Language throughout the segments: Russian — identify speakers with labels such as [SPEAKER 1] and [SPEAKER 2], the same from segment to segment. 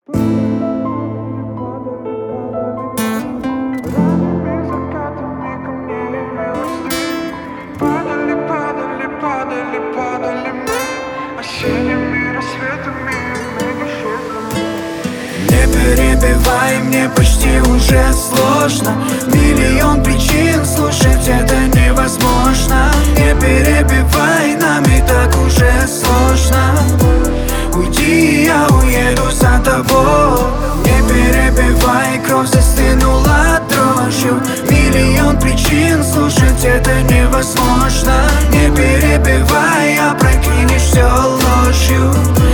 [SPEAKER 1] Не перебивай, мне почти уже сложно. Миллион причин, слушать это невозможно. Не перебивай, нам и так уже сложно. Уйди, я уеду за тобой. Не перебивай, кровь застынула дрожью. Миллион причин, слушать это невозможно. Не перебивай, опрокинешь все ложью.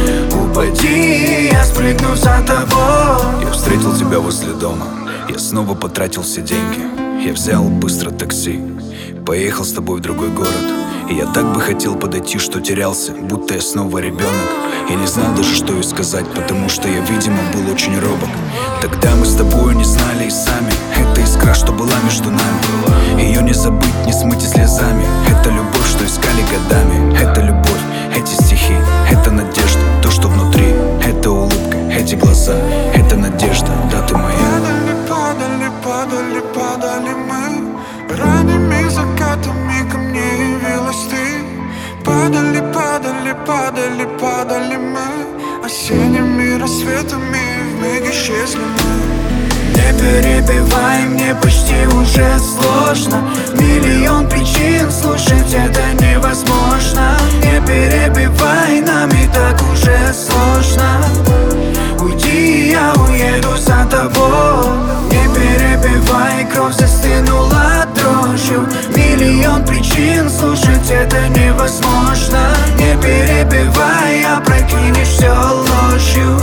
[SPEAKER 1] Упади, я спрыгну за тобой.
[SPEAKER 2] Я встретил тебя возле дома, я снова потратил все деньги. Я взял быстро такси, поехал с тобой в другой город. И я так бы хотел подойти, что терялся, будто я снова ребенок. Я не знал даже, что ей сказать, потому что я, видимо, был очень робок. Тогда мы с тобой не знали и сами. Это искра, что была между нами. Ее не забыть, не смыть и слезами. Это любовь, что искали годами. Это любовь, эти стихи, это надежда. То, что внутри, это улыбка, эти глаза, это надежда, да, ты моя.
[SPEAKER 1] Падали, падали, падали, падали мы. Ранними закатами ко мне явилась ты. Падали, падали, падали, падали мы. Осенними рассветами вмиг исчезли мы. Не перебивай, мне почти уже сложно. Миллион причин, слушать это невозможно. Не перебивай, нам и так уже сложно. Уйди, я уеду за тобой. Не перебивай, кровь застынула дрожью. Миллион причин, слушать это невозможно. Не перебивай, опрокинешь все ложью.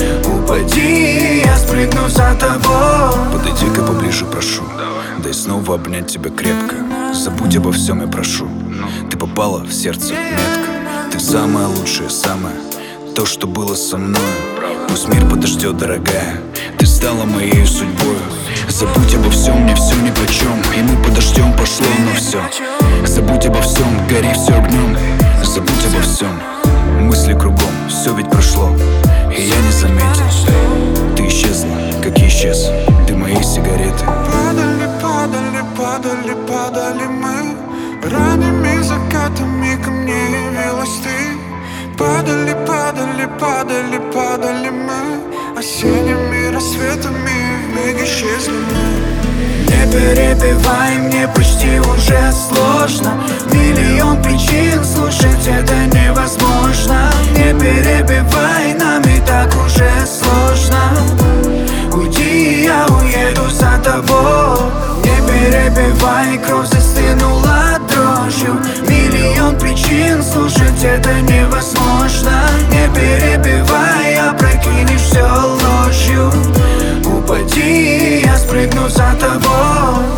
[SPEAKER 1] Упади, я спрыгну за тобой.
[SPEAKER 2] Подойди-ка поближе, прошу. Дай снова обнять тебя крепко. Забудь обо всем, я прошу. Ты попала в сердце метко. Ты самая лучшая, самая то, что было со мной. Пусть мир подождет, дорогая. Ты стала моей судьбой. Забудь обо всем, мне все нипочем. И мы подождем, пошло, но все. Забудь обо всем, гори все огнем. Забудь обо всем, мысли кругом. Все ведь прошло, и я не заметил. Ты исчезла, как и исчез ты моей сигареты.
[SPEAKER 1] Падали, падали, падали, падали мы. Ранними закатами ко мне явилась ты. Падали, падали, падали, падали мы. Осенними рассветами вмиг исчезли мы. Не перебивай, мне почти уже сложно. Миллион причин, слушать это невозможно. Не перебивай, нам и так уже сложно. Уйди, я уеду за тобой. Не перебивай, кровь застынула дрожью. Миллион причин, слушать это невозможно. Не перебивай, опрокинешь все ложью. Упади, я спрыгну за тобой.